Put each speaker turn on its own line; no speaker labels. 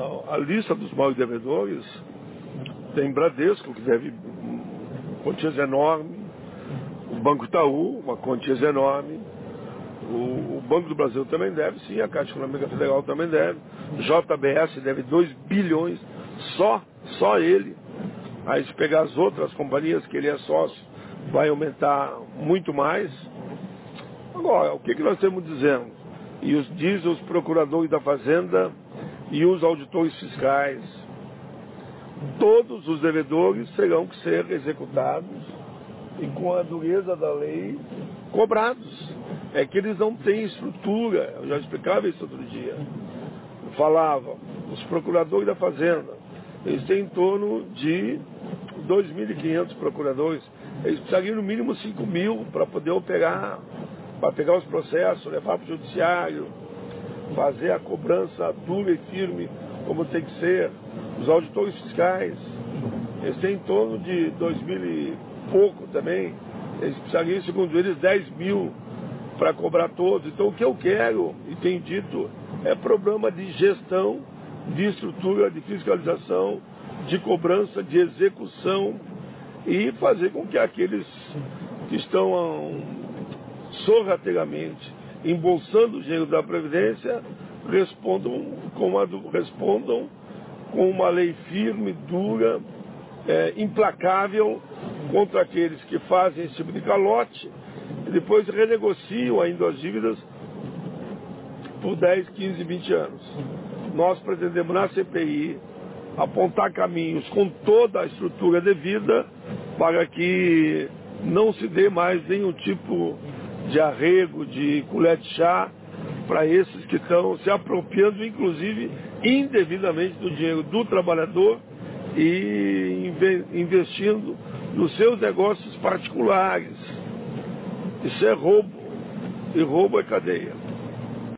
a lista dos maiores devedores tem Bradesco, que deve quantias enormes, o Banco Itaú, uma quantias enorme, o Banco do Brasil também deve, sim, a Caixa Econômica Federal também deve, o JBS deve 2 bilhões, só ele. Aí se pegar as outras companhias que ele é sócio, vai aumentar muito mais. Agora, o que nós estamos dizendo? E diz os procuradores da Fazenda e os auditores fiscais, todos os devedores terão que ser executados e com a dureza da lei cobrados. É que eles não têm estrutura, eu já explicava isso outro dia. Eu falava, os procuradores da Fazenda, eles têm em torno de 2.500 procuradores, eles precisariam no mínimo 5.000 para poder operar, para pegar os processos, levar para o judiciário, fazer a cobrança dura e firme como tem que ser. Os auditores fiscais, eles têm em torno de 2.000 e pouco também, eles precisariam, segundo eles, 10.000 para cobrar todos. Então o que eu quero, e tenho dito, é programa de gestão, de estrutura, de fiscalização, de cobrança, de execução, e fazer com que aqueles que estão sorrateiramente embolsando o dinheiro da Previdência respondam com uma lei firme, dura, implacável contra aqueles que fazem esse tipo de calote e depois renegociam ainda as dívidas por 10, 15, 20 anos. Nós pretendemos na CPI apontar caminhos com toda a estrutura devida para que não se dê mais nenhum tipo de arrego, de colher de chá para esses que estão se apropriando, inclusive, indevidamente do dinheiro do trabalhador e investindo nos seus negócios particulares. Isso é roubo, e roubo é cadeia.